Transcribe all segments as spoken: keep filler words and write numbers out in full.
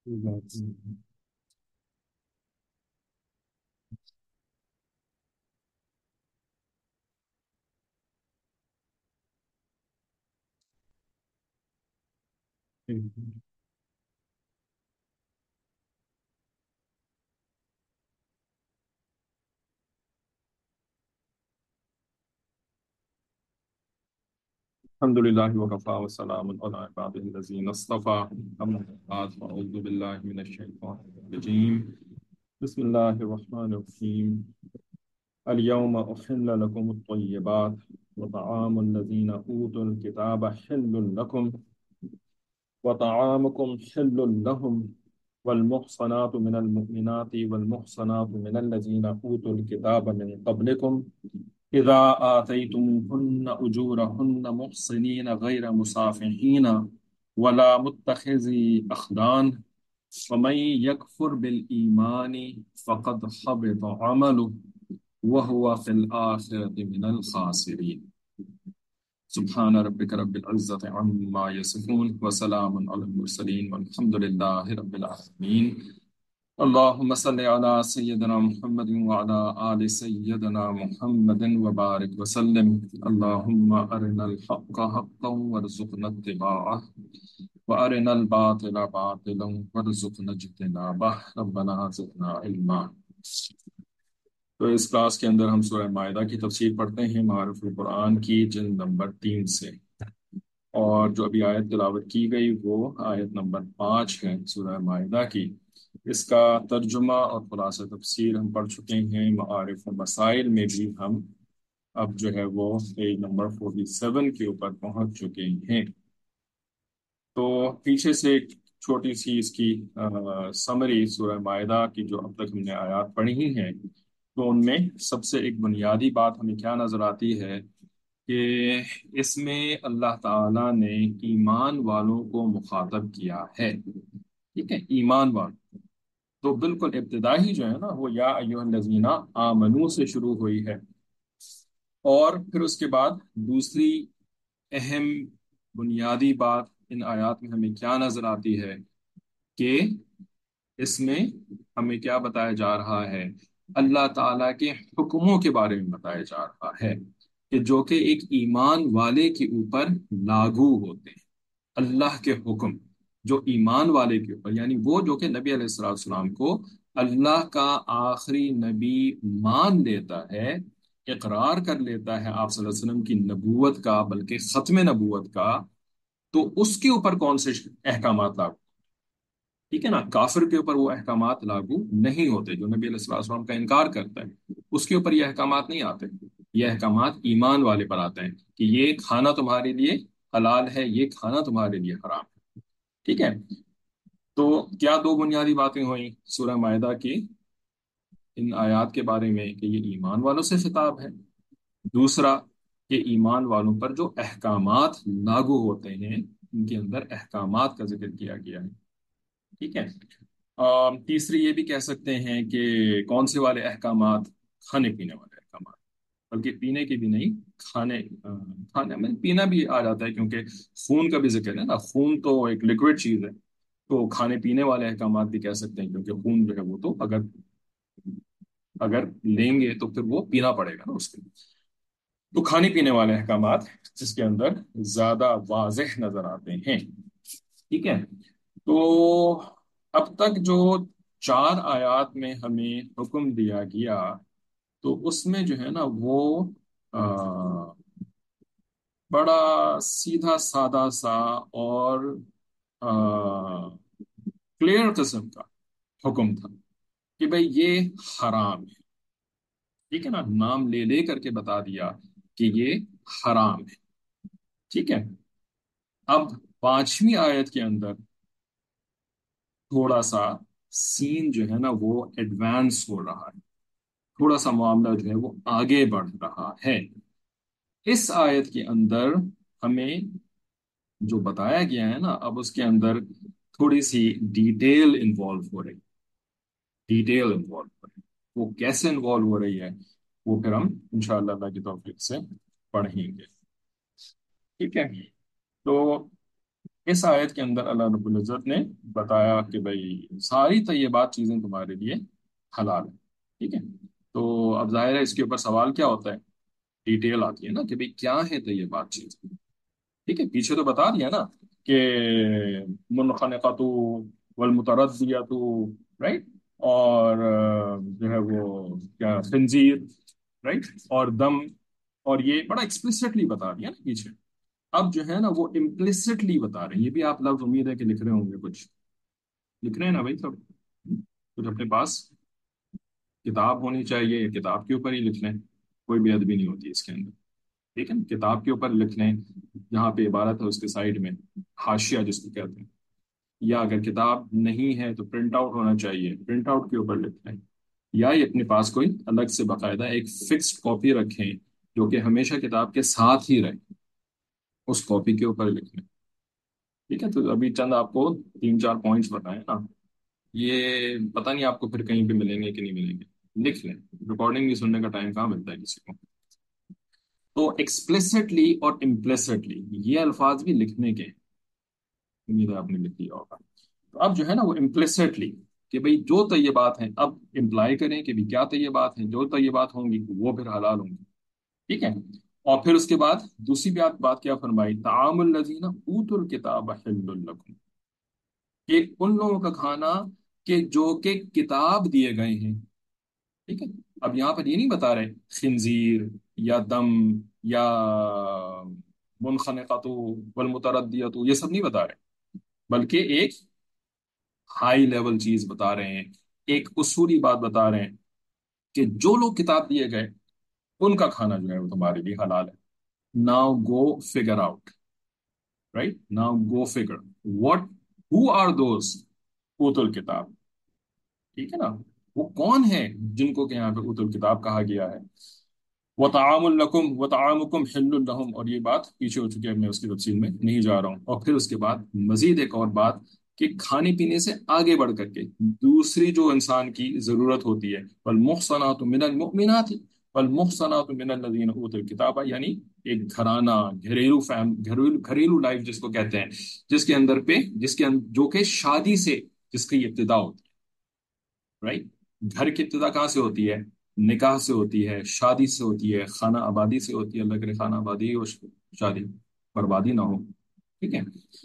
کوئی بات نہیں۔ الحمد لله وكفى وسلام على عباده الذين اصطفى أما بعد فأعوذ بالله من الشيطان الرجيم بسم الله الرحمن الرحيم اليوم أحل لكم الطيبات وطعام الذين أوتوا الكتاب حل لكم وطعامكم حل لهم والمحصنات من المؤمنات والمحصنات من الذين أوتوا الكتاب من قبلكم إذا آتيتموهن أجورهن محصنين غير مسافحين ولا متخذي أخدان ومن يكفر بالإيمان فقد حبط عمله وهو في الآخرة من الخاسرين سبحان ربك رب العزة عما يصفون وسلام على المرسلين والحمد لله رب العالمين اللهم صل على سيدنا محمد وعلى آل سيدنا محمد وبارك وسلم اللهم أرنا الحق حقا وارزقنا اتباعه وأرنا الباطل باطلا وارزقنا اجتنابه ربنا زدنا علما۔ تو اس کلاس کے اندر ہم سورہ مائدہ کی تفسیر پڑھتے ہیں معارف القرآن کی جلد نمبر تین سے، اور جو ابھی آیت تلاوت کی گئی وہ آیت نمبر پانچ ہے سورہ مائدہ کی۔ اس کا ترجمہ اور خلاصہ تفسیر ہم پڑھ چکے ہیں، معارف و مسائل میں بھی ہم اب جو ہے وہ پیج نمبر فورٹی سیون کے اوپر پہنچ چکے ہیں۔ تو پیچھے سے ایک چھوٹی سی اس کی سمری سورہ مائدہ کی جو اب تک ہم نے آیات پڑھی ہیں، تو ان میں سب سے ایک بنیادی بات ہمیں کیا نظر آتی ہے کہ اس میں اللہ تعالیٰ نے ایمان والوں کو مخاطب کیا ہے، ٹھیک ہے، ایمان والوں۔ تو بالکل ابتدائی جو ہے نا وہ یا ایھا الذین آمنو سے شروع ہوئی ہے، اور پھر اس کے بعد دوسری اہم بنیادی بات ان آیات میں ہمیں کیا نظر آتی ہے کہ اس میں ہمیں کیا بتایا جا رہا ہے، اللہ تعالیٰ کے حکموں کے بارے میں بتایا جا رہا ہے کہ جو کہ ایک ایمان والے کے اوپر لاگو ہوتے ہیں۔ اللہ کے حکم جو ایمان والے کے اوپر، یعنی وہ جو کہ نبی علیہ الصلوۃ والسلام کو اللہ کا آخری نبی مان لیتا ہے، اقرار کر لیتا ہے آپ صلی اللہ علیہ وسلم کی نبوت کا، بلکہ ختم نبوت کا، تو اس کے اوپر کون سے احکامات لاگو، ٹھیک ہے نا؟ کافر کے اوپر وہ احکامات لاگو نہیں ہوتے۔ جو نبی علیہ الصلوۃ والسلام کا انکار کرتا ہے اس کے اوپر یہ احکامات نہیں آتے، یہ احکامات ایمان والے پر آتے ہیں کہ یہ کھانا تمہارے لیے حلال ہے، یہ کھانا تمہارے لیے حرام ہے، ٹھیک ہے۔ تو کیا دو بنیادی باتیں ہوئیں سورہ مائدہ کی ان آیات کے بارے میں کہ یہ ایمان والوں سے خطاب ہے، دوسرا کہ ایمان والوں پر جو احکامات لاگو ہوتے ہیں ان کے اندر احکامات کا ذکر کیا گیا ہے، ٹھیک ہے۔ آم، تیسری یہ بھی کہہ سکتے ہیں کہ کون سے والے احکامات؟ کھانے پینے والے احکامات، بلکہ پینے کی بھی نہیں، کھانے آ، کھانے میں پینا بھی آ جاتا ہے کیونکہ خون کا بھی ذکر ہے نا، خون تو ایک لیکوڈ چیز ہے، تو کھانے پینے والے احکامات بھی کہہ سکتے ہیں کیونکہ خون جو ہے وہ تو اگر اگر لیں گے تو پھر وہ پینا پڑے گا نا اس کے لیے۔ تو کھانے پینے والے احکامات جس کے اندر زیادہ واضح نظر آتے ہیں، ٹھیک ہے۔ تو اب تک جو چار آیات میں ہمیں حکم دیا گیا تو اس میں جو ہے نا وہ آ، بڑا سیدھا سادہ سا اور کلیئر قسم کا حکم تھا کہ بھئی یہ حرام ہے، ٹھیک ہے نا، نام لے لے کر کے بتا دیا کہ یہ حرام ہے، ٹھیک ہے۔ اب پانچویں آیت کے اندر تھوڑا سا سین جو ہے نا وہ ایڈوانس ہو رہا ہے، تھوڑا سا معاملہ جو ہے وہ آگے بڑھ رہا ہے۔ اس آیت کے اندر ہمیں جو بتایا گیا ہے نا اب اس کے اندر تھوڑی سی ڈیٹیل انوالو ہو رہی ڈیٹیل انوالو ہو رہی وہ کیسے انوالو ہو رہی ہے وہ پھر ہم انشاءاللہ اللہ کی توفیق سے پڑھیں گے، ٹھیک ہے۔ تو اس آیت کے اندر اللہ رب العزت نے بتایا کہ بھائی ساری طیبات چیزیں تمہارے لیے حلال ہیں، ٹھیک ہے؟ تو اب ظاہر ہے اس کے اوپر سوال کیا ہوتا ہے، ڈیٹیل آتی ہے نا کہ بھائی کیا ہے طیبات چیز، ٹھیک ہے؟ پیچھے تو بتا دیا نا کہ منخنقۃ والمتردیۃ، رائٹ، اور آ، جو ہے وہ کیا خنزیر، رائٹ، اور دم، اور یہ بڑا ایکسپلسٹلی بتا دیا نا پیچھے۔ اب جو ہے نا وہ امپلسٹلی بتا رہے ہیں، یہ بھی آپ لفظ امید ہے کہ لکھ رہے ہوں گے، کچھ لکھ رہے ہیں نا بھائی سب؟ کچھ اپنے پاس کتاب ہونی چاہیے، یا کتاب کے اوپر ہی لکھ لیں، کوئی بھی ادبی نہیں ہوتی اس کے اندر، ٹھیک ہے نا؟ کتاب کے اوپر لکھ لیں، جہاں پہ عبارت ہے اس کے سائڈ میں حاشیہ جس کو کہتے ہیں، یا اگر کتاب نہیں ہے تو پرنٹ آؤٹ ہونا چاہیے، پرنٹ آؤٹ کے اوپر لکھ لیں، یا یہ اپنے پاس کوئی الگ سے باقاعدہ ایک فکسڈ کاپی رکھیں جو کہ ہمیشہ کتاب کے ساتھ ہی رہے، اس کاپی کے اوپر لکھ لیں، ٹھیک ہے؟ تو ابھی چند آپ کو تین چار پوائنٹس بتائے نا، یہ پتہ نہیں آپ کو پھر کہیں پہ ملیں گے کہ نہیں ملیں گے، لکھ لیں، ریکارڈنگ بھی سننے کا ٹائم کہاں ملتا ہے کسی کو؟ تو ایکسپلیسٹلی اور امپلیسٹلی یہ الفاظ بھی لکھنے کے ہیں، امید ہے آپ نے لکھ لیا ہوگا۔ تو اب جو ہے نا وہ امپلیسٹلی کہ بھئی جو طیبات ہیں، اب امپلائی کریں کہ بھی کیا طیبات ہیں، جو طیبات ہوں گی وہ پھر حلال ہوں گی، ٹھیک ہے؟ اور پھر اس کے بعد دوسری بات بات کیا فرمائی، طعام الذین اوتوا الکتاب حل لکم، کہ ان لوگوں کا کھانا کہ جو کہ کتاب دیے گئے ہیں، ٹھیک ہے؟ اب یہاں پر یہ نہیں بتا رہے خنزیر یا دم یا منخنقۃ والمتردیۃ، یہ سب نہیں بتا رہے، بلکہ ایک ہائی لیول چیز بتا رہے ہیں، ایک اصولی بات بتا رہے ہیں کہ جو لوگ کتاب دیے گئے ان کا کھانا جو ہے وہ تمہارے لیے حلال ہے۔ Now go figure out, right, now go figure what who are those اوت الکتاب، ٹھیک ہے نا؟ وہ کون ہے جن کو کہ یہاں پہ اوت الکتاب کہا گیا ہے؟ وطعام لکم وطعامکم حل لہم، اور یہ بات پیچھے ہو چکی ہے، میں اس کی تفصیل میں نہیں جا رہا ہوں۔ اور پھر اس کے بعد مزید ایک اور بات کہ کھانے پینے سے آگے بڑھ کر کے دوسری جو انسان کی ضرورت ہوتی ہے، والمحصنات من المؤمنات والمحصنات من الذین اوتوا الکتاب، یعنی ایک گھرانہ، گھریلو فیم گھریلو گھریلو لائف جس کو کہتے ہیں، جس کے اندر پہ جس کے اندر جو کہ شادی سے جس کی ابتدا ہوتی ہے، رائٹ؟ گھر کی ابتدا کہاں سے ہوتی ہے؟ نکاح سے ہوتی ہے، شادی سے ہوتی ہے، خانہ آبادی سے ہوتی ہے، اللہ کرے خانہ آبادی اور شادی بربادی نہ ہو، ٹھیک ہے؟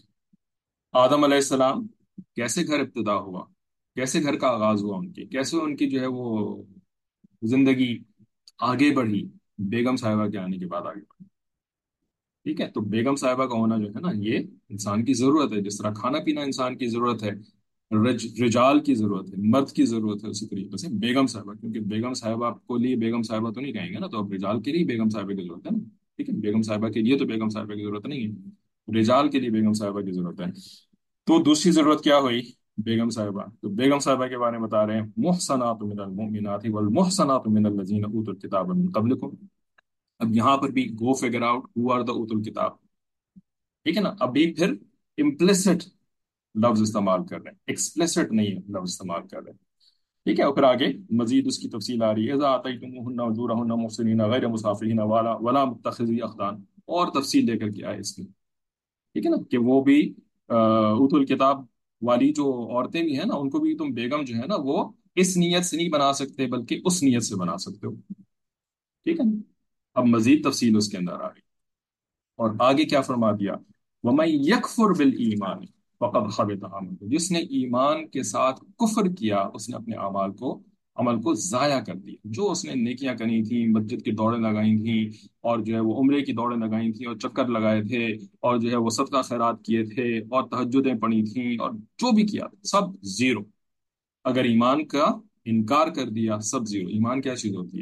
آدم علیہ السلام کیسے گھر ابتدا ہوا، کیسے گھر کا آغاز ہوا ان کی، کیسے ان کی جو ہے وہ زندگی آگے بڑھی؟ بیگم صاحبہ کے آنے کے بعد آگے بڑھی، ٹھیک ہے؟ تو بیگم صاحبہ کا ہونا جو ہے نا یہ انسان کی ضرورت ہے، جس طرح کھانا پینا انسان کی ضرورت ہے، رج رجال کی ضرورت ہے، مرد کی ضرورت ہے، اسی طریقے سے بیگم صاحبہ، کیونکہ بیگم صاحبہ کو لیے بیگم صاحبہ تو نہیں کہیں گے نا، تو اب رجال کے لیے بیگم صاحبہ کی ضرورت ہے نا، ٹھیک ہے؟ بیگم صاحبہ کے لیے تو بیگم صاحبہ کی ضرورت نہیں ہے، رجال کے لیے بیگم صاحبہ کی ضرورت ہے۔ تو دوسری ضرورت کیا ہوئی؟ بیگم صاحبہ، تو بیگم صاحبہ کے بارے میں بتا رہے ہیں، محصنات من المؤمنات والمحصنات من الذین اوتوا الکتاب من قبلکم۔ اب یہاں پر بھی go figure out who are the اوت الکتاب، ٹھیک ہے نا؟ ابھی پھر امپلسٹ لفظ استعمال کر رہے ہیں، ایکسپلیسٹ نہیں ہے لفظ استعمال کر رہے ہیں، ٹھیک ہے؟ اور پھر آگے مزید اس کی تفصیل آ رہی ہے، اذا آتیتموہن اجورہن محسنین غیر مسافحین ولا ولا متخذی اخدان، اور تفصیل لے کر کے آئے اس میں، ٹھیک ہے نا؟ کہ وہ بھی اوت الکتاب والی جو عورتیں بھی ہیں نا، ان کو بھی تم بیگم جو ہے نا وہ اس نیت سے نہیں بنا سکتے بلکہ اس نیت سے بنا سکتے ہو، ٹھیک ہے نا؟ اب مزید تفصیل اس کے اندر آ رہی ہے، اور آگے کیا فرما دیا، وَمَن يَكْفُرْ بِالْإِيمَانِ فَقَدْ حَبِطَ عَمَلُهُ، جس نے ایمان کے ساتھ کفر کیا اس نے اپنے اعمال کو عمل کو ضائع کر دیا، جو اس نے نیکیاں کرنی تھیں، مسجد کی دوڑیں لگائی تھیں، اور جو ہے وہ عمرے کی دوڑیں لگائی تھیں، اور چکر لگائے تھے، اور جو ہے وہ صدقہ خیرات کیے تھے، اور تہجدیں پڑھی تھیں، اور جو بھی کیا تھا سب زیرو۔ اگر ایمان کا انکار کر دیا سب زیرو۔ ایمان کیا چیز ہوتی ہے؟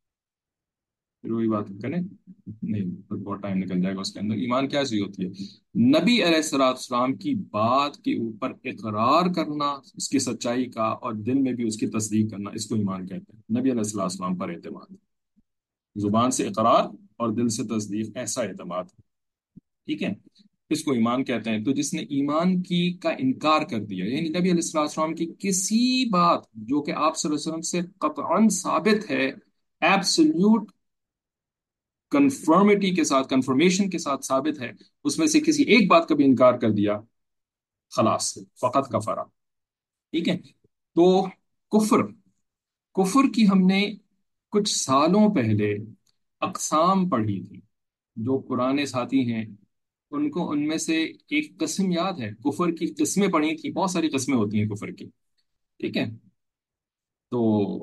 پھر وہی بات کریں نہیں، پھر بہت ٹائم نکل جائے گا اس کے اندر۔ ایمان کیا چیز ہوتی ہے؟ نبی علیہ السلاۃ السلام کی بات کے اوپر اقرار کرنا اس کی سچائی کا، اور دل میں بھی اس کی تصدیق کرنا، اس کو ایمان کہتے ہیں۔ نبی علیہ السلاۃ السلام پر اعتماد، زبان سے اقرار اور دل سے تصدیق، ایسا اعتماد، ٹھیک ہے؟ اس کو ایمان کہتے ہیں۔ تو جس نے ایمان کی کا انکار کر دیا، یعنی نبی علیہ السلام السلام کی کسی بات جو کہ آپ صلی اللہ علیہ وسلم سے قطعاً ثابت ہے، ایبسلیوٹ کنفرمیٹی کے ساتھ، کنفرمیشن کے ساتھ ثابت ہے، اس میں سے کسی ایک بات کا بھی انکار کر دیا، خلاص فقط کفرا. ٹھیک ہے. تو کفر کفر کی ہم نے کچھ سالوں پہلے اقسام پڑھی تھی. جو پرانے ساتھی ہیں ان کو ان میں سے ایک قسم یاد ہے. کفر کی قسمیں پڑھی تھی، بہت ساری قسمیں ہوتی ہیں کفر کی. ٹھیک ہے. تو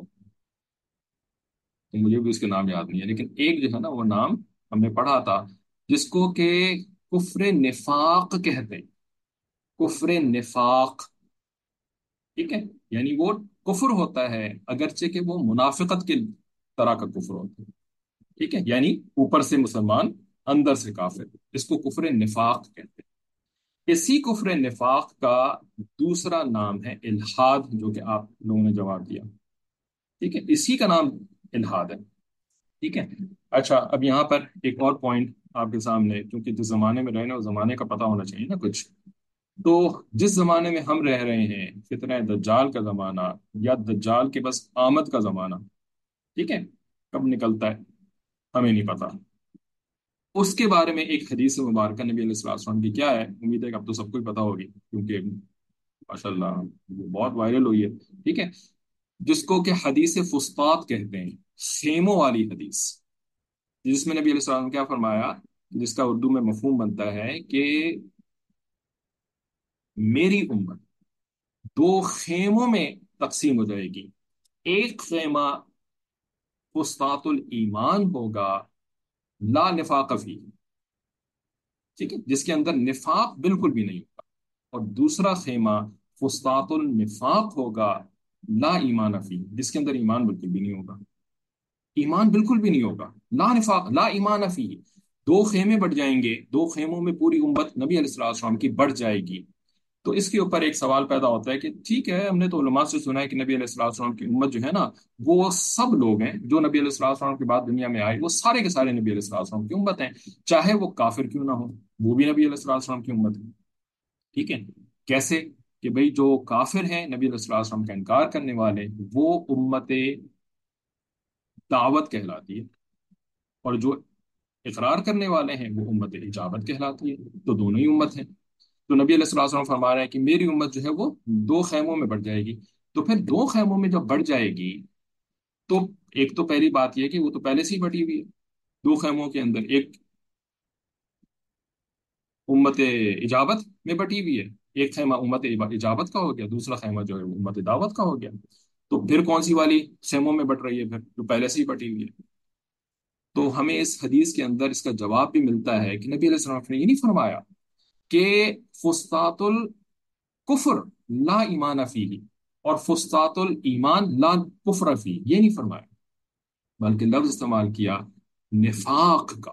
تو مجھے بھی اس کے نام یاد نہیں ہے، لیکن ایک جو ہے نا وہ نام ہم نے پڑھا تھا، جس کو کہ کفر نفاق کہتے ہیں. کفر نفاق. ٹھیک ہے. یعنی وہ کفر ہوتا ہے اگرچہ کہ وہ منافقت کے طرح کا کفر ہوتا ہے. ٹھیک ہے. یعنی اوپر سے مسلمان، اندر سے کافر. اس کو کفر نفاق کہتے ہیں. اسی کفر نفاق کا دوسرا نام ہے الحاد، جو کہ آپ لوگوں نے جواب دیا. ٹھیک ہے. اسی کا نام الحاد ہے. ٹھیک ہے. اچھا، اب یہاں پر ایک اور پوائنٹ آپ کے سامنے، کیونکہ جس زمانے میں رہنا اس زمانے کا پتہ ہونا چاہیے نا کچھ. تو جس زمانے میں ہم رہ رہے ہیں، فتنہ دجال کا زمانہ یا دجال کے بس آمد کا زمانہ، ٹھیک ہے، کب نکلتا ہے ہمیں نہیں پتا. اس کے بارے میں ایک حدیث مبارکہ نبی علیہ الصلوۃ والسلام کی کیا ہے، امید ہے کہ اب تو سب کو ہی پتا ہوگی، کیونکہ ماشاء اللہ وہ بہت وائرل ہوئی ہے. ٹھیک ہے. جس کو کہ حدیث فسطاط کہتے ہیں، خیموں والی حدیث، جس میں نبی علیہ السلام نے کیا فرمایا، جس کا اردو میں مفہوم بنتا ہے کہ میری امت دو خیموں میں تقسیم ہو جائے گی. ایک خیمہ فسطاط الایمان ہوگا، لا نفاق فی، ٹھیک ہے، جس کے اندر نفاق بالکل بھی نہیں ہوگا. اور دوسرا خیمہ فسطاط النفاق ہوگا، لا ایمان فی، جس کے اندر ایمان بالکل بھی نہیں ہوگا. ایمان بالکل بھی نہیں ہوگا، لا نفاق لا ایمان فی. دو خیمے بڑھ جائیں گے، دو خیموں میں پوری امت نبی علیہ الصلوۃ والسلام کی بڑھ جائے گی. تو اس کے اوپر ایک سوال پیدا ہوتا ہے کہ ٹھیک ہے، ہم نے تو علماء سے سنا ہے کہ نبی علیہ الصلوۃ والسلام کی امت جو ہے نا، وہ سب لوگ ہیں جو نبی علیہ الصلوۃ والسلام کے بعد دنیا میں آئے، وہ سارے کے سارے نبی علیہ الصلوۃ والسلام کی امت ہیں، چاہے وہ کافر کیوں نہ ہو، وہ بھی نبی علیہ الصلوۃ والسلام کی امت ہے. ٹھیک ہے. کیسے؟ کہ بھئی جو کافر ہیں، نبی علیہ الصلوۃ والسلام کا انکار کرنے والے، وہ امت دعوت کہلاتی ہے، اور جو اقرار کرنے والے ہیں وہ امت اجابت کہلاتی ہے. تو دونوں ہی امت ہیں. تو نبی علیہ الصلوۃ والسلام فرما رہے ہیں کہ میری امت جو ہے وہ دو خیموں میں بڑھ جائے گی. تو پھر دو خیموں میں جب بڑھ جائے گی، تو ایک تو پہلی بات یہ کہ وہ تو پہلے سے ہی بٹی ہوئی ہے. دو خیموں کے اندر ایک امت اجابت میں بٹی ہوئی ہے، ایک خیمہ امت اجابت کا ہو گیا، دوسرا خیمہ جو ہے وہ امت دعوت کا ہو گیا. تو پھر کون سی والی خیموں میں بٹ رہی ہے؟ پھر جو پہلے سے ہی بٹی ہوئی ہے. تو ہمیں اس حدیث کے اندر اس کا جواب بھی ملتا ہے کہ نبی علیہ السلام نے یہ نہیں فرمایا کہ فسطاط الکفر لا ایمان فیہ اور فسطاط الایمان لا کفر فیہ، یہ نہیں فرمایا، بلکہ لفظ استعمال کیا نفاق کا.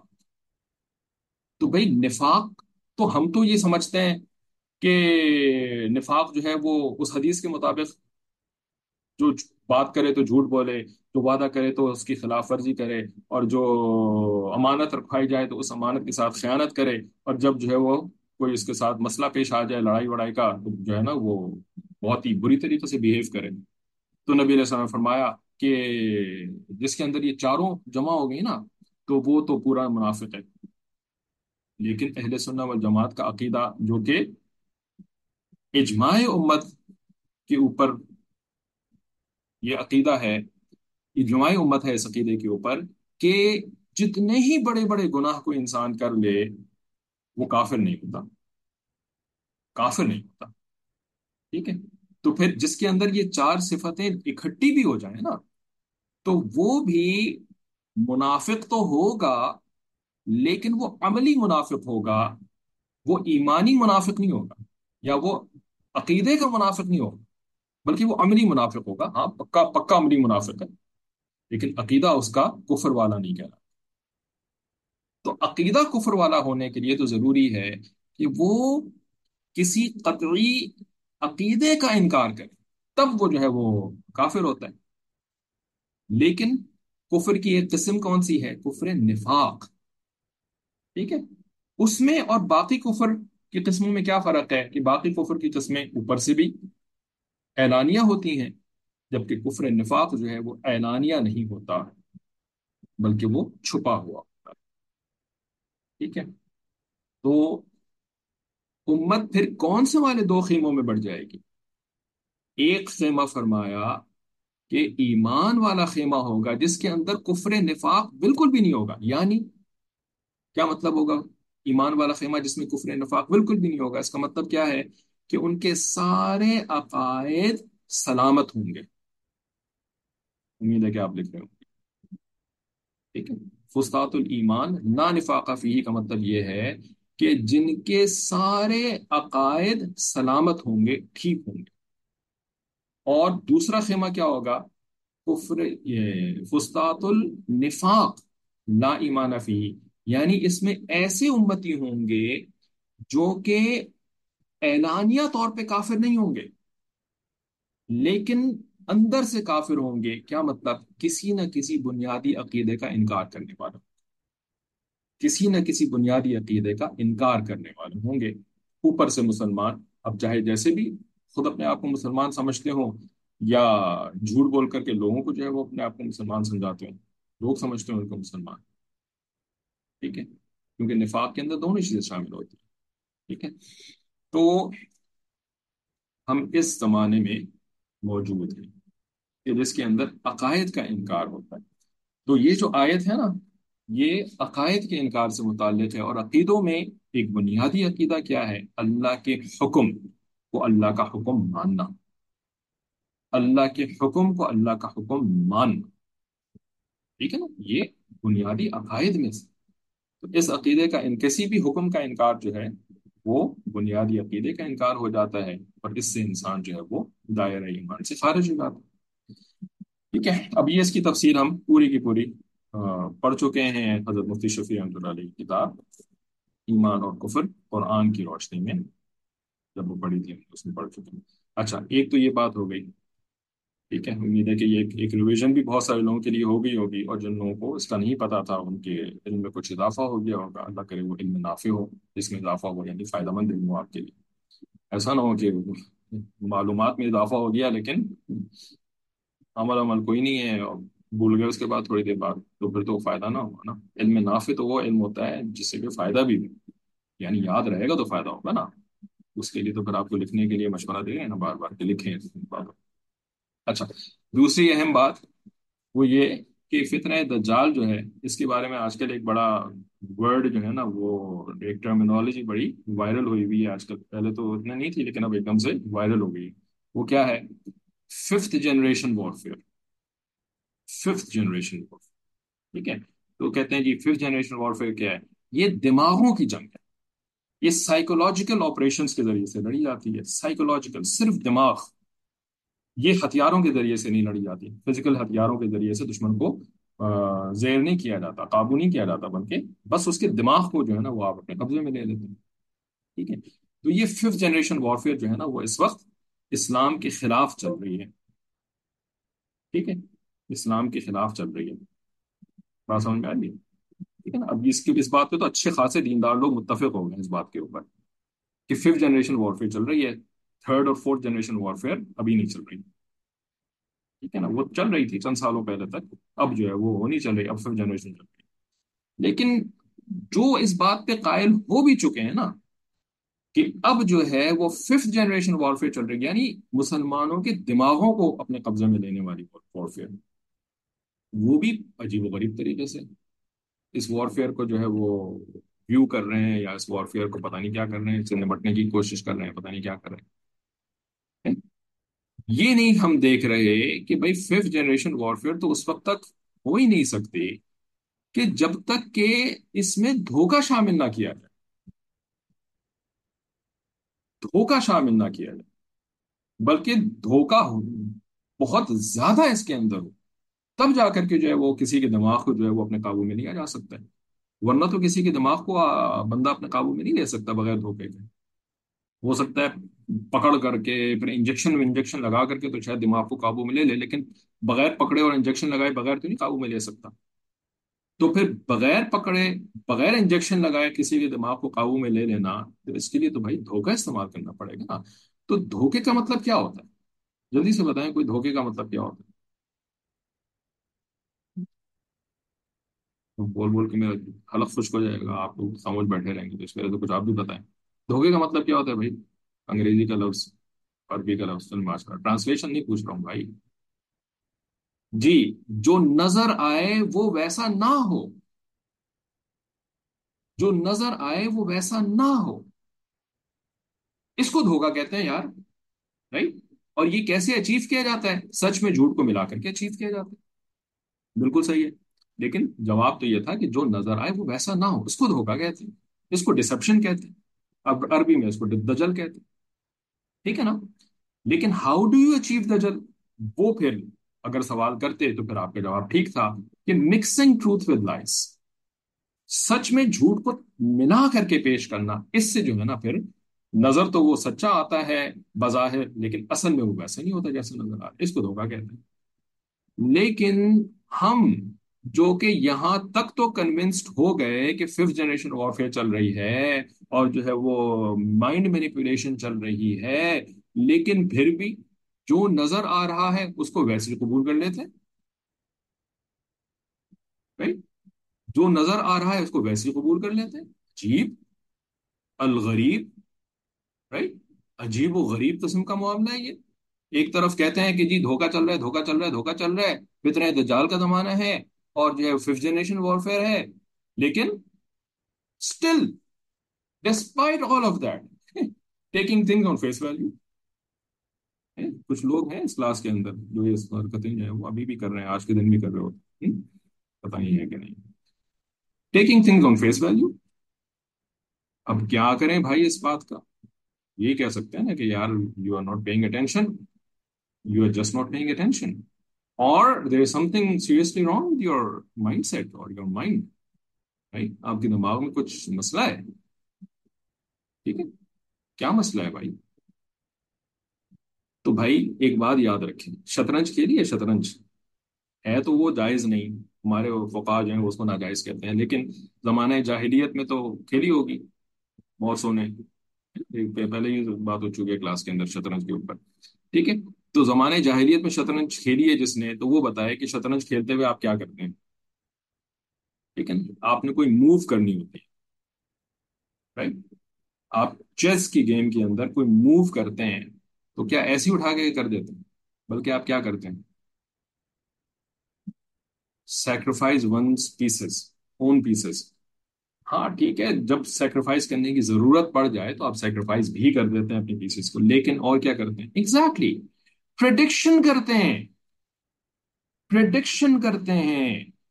تو بھئی نفاق، تو ہم تو یہ سمجھتے ہیں کہ نفاق جو ہے وہ اس حدیث کے مطابق جو بات کرے تو جھوٹ بولے، جو وعدہ کرے تو اس کی خلاف ورزی کرے، اور جو امانت رکھوائی جائے تو اس امانت کے ساتھ خیانت کرے، اور جب جو ہے وہ کوئی اس کے ساتھ مسئلہ پیش آ جائے لڑائی وڑائی کا، تو جو ہے نا وہ بہت ہی بری طریقے سے بیہیو کرے. تو نبی علیہ السلام نے فرمایا کہ جس کے اندر یہ چاروں جمع ہو گئی نا، تو وہ تو پورا منافق ہے. لیکن اہل سنہ والجماعت کا عقیدہ، جو کہ اجماع امت کے اوپر یہ عقیدہ ہے، اجماع امت ہے اس عقیدے کے اوپر، کہ جتنے ہی بڑے بڑے گناہ کوئی انسان کر لے وہ کافر نہیں ہوتا، کافر نہیں ہوتا. ٹھیک ہے. تو پھر جس کے اندر یہ چار صفتیں اکٹھی بھی ہو جائیں نا، تو وہ بھی منافق تو ہوگا، لیکن وہ عملی منافق ہوگا، وہ ایمانی منافق نہیں ہوگا، یا وہ عقیدے کا منافق نہیں ہوگا، بلکہ وہ عملی منافق ہوگا. ہاں، پکا پکا عملی منافق ہے، لیکن عقیدہ اس کا کفر والا نہیں کہنا. تو عقیدہ کفر والا ہونے کے لیے تو ضروری ہے کہ وہ کسی قطعی عقیدے کا انکار کرے، تب وہ جو ہے وہ کافر ہوتا ہے. لیکن کفر کی ایک قسم کون سی ہے؟ کفر نفاق. ٹھیک ہے. اس میں اور باقی کفر کی قسموں میں کیا فرق ہے؟ کہ باقی کفر کی قسمیں اوپر سے بھی اعلانیہ ہوتی ہیں، جبکہ کفر نفاق جو ہے وہ اعلانیہ نہیں ہوتا، بلکہ وہ چھپا ہوا ہوتا ہے. ٹھیک ہے؟ تو امت پھر کون سے والے دو خیموں میں بڑھ جائے گی؟ ایک خیمہ فرمایا کہ ایمان والا خیمہ ہوگا جس کے اندر کفر نفاق بالکل بھی نہیں ہوگا، یعنی کیا مطلب ہوگا؟ ایمان والا خیمہ جس میں کفر نفاق بالکل بھی نہیں ہوگا، اس کا مطلب کیا ہے؟ کہ ان کے سارے عقائد سلامت ہوں گے۔ امید ہے کہ آپ لکھ رہے ہو، ٹھیک ہے؟ فسطاط الایمان لا نفاق فیہ کا مطلب یہ ہے کہ جن کے سارے عقائد سلامت ہوں گے، ٹھیک ہوں گے۔ اور دوسرا خیمہ کیا ہوگا؟ کفر، یہ فسطاط النفاق لا ایمان فیہ، یعنی اس میں ایسے امتی ہوں گے جو کہ اعلانیہ طور پہ کافر نہیں ہوں گے، لیکن اندر سے کافر ہوں گے۔ کیا مطلب؟ کسی نہ کسی بنیادی عقیدے کا انکار کرنے والا، کسی نہ کسی بنیادی عقیدے کا انکار کرنے والے ہوں گے۔ اوپر سے مسلمان، اب چاہے جیسے بھی خود اپنے آپ کو مسلمان سمجھتے ہوں، یا جھوٹ بول کر کے لوگوں کو جو ہے وہ اپنے آپ کو مسلمان سمجھاتے ہوں، لوگ سمجھتے ہیں ان کو مسلمان، ٹھیک ہے؟ کیونکہ نفاق کے اندر دونوں چیزیں شامل ہوتی ہیں، ٹھیک ہے؟ تو ہم اس زمانے میں موجود ہیں کہ جس کے اندر عقائد کا انکار ہوتا ہے۔ تو یہ جو آیت ہے نا، یہ عقائد کے انکار سے متعلق ہے، اور عقیدوں میں ایک بنیادی عقیدہ کیا ہے؟ اللہ کے حکم کو اللہ کا حکم ماننا، اللہ کے حکم کو اللہ کا حکم ماننا، ٹھیک ہے نا؟ یہ بنیادی عقائد میں سے، تو اس عقیدے کا ان کسی بھی حکم کا انکار جو ہے وہ بنیادی عقیدے کا انکار ہو جاتا ہے، اور اس سے انسان جو ہے وہ دائرہ ایمان سے خارج ہو جاتا ہے، ٹھیک ہے؟ اب یہ اس کی تفسیر ہم پوری کی پوری آ، پڑھ چکے ہیں حضرت مفتی شفیع رحمۃ اللہ علیہ کی کتاب ایمان اور کفر قرآن کی روشنی میں، جب وہ پڑھی تھی ہم اس میں پڑھ چکے ہیں۔ اچھا، ایک تو یہ بات ہو گئی، ٹھیک ہے؟ امید ہے کہ یہ ایک, ایک ریویژن بھی بہت سارے لوگوں کے لیے ہو گئی ہوگی، اور جن لوگوں کو اس کا نہیں پتا تھا ان کے علم میں کچھ اضافہ ہو گیا ہوگا، اللہ کرے وہ علم نافع ہو، جس میں اضافہ ہو یعنی فائدہ مند علم ہو آپ کے لیے۔ ایسا نہ ہو کہ معلومات میں اضافہ ہو گیا لیکن عمل عمل کوئی نہیں ہے، اور بھول گئے اس کے بعد تھوڑی دیر بعد، تو پھر تو فائدہ نہ ہوگا نا۔ علم نافع تو وہ علم ہوتا ہے جس سے کہ فائدہ بھی ہو، یعنی یاد رہے گا تو فائدہ ہوگا نا۔ اس کے لیے تو پھر آپ کو لکھنے کے لیے مشورہ دے گا نا بار بار کہ لکھیں اس بار۔ اچھا، دوسری اہم بات وہ یہ کہ فتنہ دجال جو ہے، اس کے بارے میں آج کل ایک بڑا ورڈ جو ہے نا، وہ ایک ٹرمینالوجی بڑی وائرل ہوئی ہوئی ہے آج کل، پہلے تو اتنا نہیں تھی لیکن اب ایک دم سے وائرل ہو گئی۔ وہ کیا ہے؟ Fifth generation warfare, fifth generation warfare, ٹھیک ہے؟ تو کہتے ہیں جی ففتھ جنریشن وارفیئر کیا ہے؟ یہ دماغوں کی جنگ ہے، یہ سائیکولوجیکل آپریشنز کے ذریعے سے لڑی جاتی ہے، سائیکولوجیکل، صرف دماغ، یہ ہتھیاروں کے ذریعے سے نہیں لڑی جاتی، فزیکل ہتھیاروں کے ذریعے سے دشمن کو آ، زیر نہیں کیا جاتا، قابو نہیں کیا جاتا، بلکہ بس اس کے دماغ کو جو ہے نا وہ آپ اپنے قبضے میں لے لیتے ہیں، ٹھیک ہے؟ تو یہ ففتھ جنریشن وارفیئر جو ہے نا وہ اس وقت اسلام کے خلاف چل رہی ہے، ٹھیک ہے؟ اسلام کے خلاف چل رہی ہے، بات سمجھ میں آ رہی ہے؟ ٹھیک ہے نا؟ اب اس کے اس بات پہ تو اچھے خاصے دیندار لوگ متفق ہو گئے ہیں اس بات کے اوپر کہ ففتھ جنریشن وارفیئر چل رہی ہے، تھرڈ اور فورتھ جنریشن وارفیئر ابھی نہیں چل رہی، ٹھیک ہے نا؟ وہ چل رہی تھی چند سالوں پہلے تک، اب جو ہے وہ نہیں چل رہی، اب ففتھ جنریشن چل رہی ہے۔ لیکن جو اس بات پہ قائل ہو بھی چکے ہیں نا کہ اب جو ہے وہ ففتھ جنریشن وارفیئر چل رہی ہے، یعنی مسلمانوں کے دماغوں کو اپنے قبضے میں لینے والی وارفیئر، وہ بھی عجیب و غریب طریقے سے اس وارفیئر کو جو ہے وہ ویو کر رہے ہیں، یا اس وارفیئر کو پتہ نہیں کیا کر رہے ہیں، اس سے نمٹنے کی کوشش کر رہے ہیں، پتہ نہیں کیا کر رہے ہیں۔ یہ نہیں ہم دیکھ رہے کہ بھائی ففتھ جنریشن وارفیئر تو اس وقت تک ہو ہی نہیں سکتے کہ جب تک کہ اس میں دھوکہ شامل نہ کیا جائے، دھوکہ شامل نہ کیا جائے، بلکہ دھوکہ ہو بہت زیادہ اس کے اندر ہو، تب جا کر کے جو ہے وہ کسی کے دماغ کو جو ہے وہ اپنے قابو میں لیا جا سکتا ہے، ورنہ تو کسی کے دماغ کو آ، بندہ اپنے قابو میں نہیں لے سکتا بغیر دھوکے کے۔ ہو سکتا ہے پکڑ کر کے پھر انجیکشن انجیکشن لگا کر کے تو شاید دماغ کو قابو میں لے لے، لیکن بغیر پکڑے اور انجیکشن لگائے بغیر تو نہیں قابو میں لے سکتا۔ تو پھر بغیر پکڑے، بغیر انجیکشن لگائے کسی کے دماغ کو قابو میں لے لینا، تو اس کے لیے تو بھائی دھوکہ استعمال کرنا پڑے گا نا۔ تو دھوکے کا مطلب کیا ہوتا ہے؟ جلدی سے بتائیں، کوئی دھوکے کا مطلب کیا ہوتا تو بول بول کے میرا حلق خشک ہو جائے گا، آپ لوگ خاموش بیٹھے رہیں گے، تو اس وجہ سے کچھ آپ بھی بتائیں. دھوکے کا مطلب کیا ہوتا ہے بھائی؟ انگریزی کا لفظ، عربی کا لفظ، نماز کا ٹرانسلیشن نہیں پوچھ رہا ہوں بھائی. جی، جو نظر آئے وہ ویسا نہ ہو. جو نظر آئے وہ ویسا نہ ہو، اس کو دھوکا کہتے ہیں یار. رائٹ. اور یہ کیسے اچیو کیا جاتا ہے؟ سچ میں جھوٹ کو ملا کر کے اچیو کیا جاتا ہے. بالکل صحیح ہے. لیکن جواب تو یہ تھا کہ جو نظر آئے وہ ویسا نہ ہو، اس کو دھوکا کہتے ہیں، اس کو ڈسپشن کہتے ہیں. اب عربی میں اس کو دجل کہتے ہیں. ٹھیک ہے نا؟ لیکن ہاؤ ڈو یو اچیو دجل؟ وہ پھر اگر سوال کرتے تو پھر آپ کا جواب ٹھیک تھا کہ مکسنگ ٹروتھ ود لائز. سچ میں جھوٹ کو ملا کر کے پیش کرنا، اس سے جو ہے نا پھر نظر تو وہ سچا آتا ہے بظاہر، لیکن اصل میں وہ ویسا نہیں ہوتا جیسے نظر آتا ہے. اس کو دھوکا کہتے ہیں. لیکن ہم جو کہ یہاں تک تو کنونسڈ ہو گئے کہ ففتھ جنریشن وارفیئر چل رہی ہے اور جو ہے وہ مائنڈ مینیپولیشن چل رہی ہے، لیکن پھر بھی جو نظر آ رہا ہے اس کو ویسے ہی قبول کر لیتے ہیں. right؟ جو نظر آ رہا ہے اس کو ویسے ہی قبول کر لیتے ہیں. عجیب، الغریب. رائٹ. عجیب و غریب قسم کا معاملہ ہے یہ. ایک طرف کہتے ہیں کہ جی دھوکا چل رہا ہے، دھوکا چل رہا ہے، دھوکا چل رہا ہے، فتنہ دجال کا زمانہ ہے اور جو ہے ففتھ جنریشن وارفیئر ہے، لیکن still despite all of that taking things on face value. کچھ لوگ ہیں اس کلاس کے اندر جو یہ حرکتیں جو ہیں وہ ابھی بھی کر رہے ہیں، آج کے دن بھی کر رہے ہوتے ہیں. پتہ نہیں ہے کہ نہیں. Taking things on face value. اب کیا کریں بھائی اس بات کا؟ یہ کہہ سکتے ہیں نا کہ یار you are not paying attention, you are just not paying attention, اور there is something seriously wrong with your mindset اور یور مائنڈ. رائٹ. آپ کے دماغ میں کچھ مسئلہ ہے. ٹھیک ہے. کیا مسئلہ ہے بھائی؟ تو بھائی ایک بات یاد رکھیں، شطرنج کھیلی ہے؟ شطرنج ہے تو وہ جائز نہیں، ہمارے فقہا جو ہیں وہ اس کو ناجائز کہتے ہیں، لیکن زمانہ جاہلیت میں تو کھیلی ہوگی بہت سو نے. ایک پہلے ہی بات ہو چکی ہے کلاس کے اندر شطرنج کے اوپر. ٹھیک ہے. تو زمانے جاہلیت میں شطرنج کھیلی ہے جس نے، تو وہ بتائے کہ شطرنج کھیلتے ہوئے آپ کیا کرتے ہیں. ٹھیک ہے نا؟ آپ نے کوئی موو کرنی ہوتی ہے. رائٹ. آپ چیس کی گیم کے اندر کوئی موو کرتے ہیں تو کیا ایسے ہی اٹھا کے کر دیتے ہیں؟ بلکہ آپ کیا کرتے ہیں؟ Sacrifice one's pieces, own pieces. ہاں ٹھیک ہے، جب سیکریفائز کرنے کی ضرورت پڑ جائے تو آپ سیکریفائز بھی کر دیتے ہیں اپنی پیسز کو، لیکن اور کیا کرتے ہیں؟ ایگزیکٹلی پریڈکشن کرتے ہیں. پریڈکشن کرتے ہیں.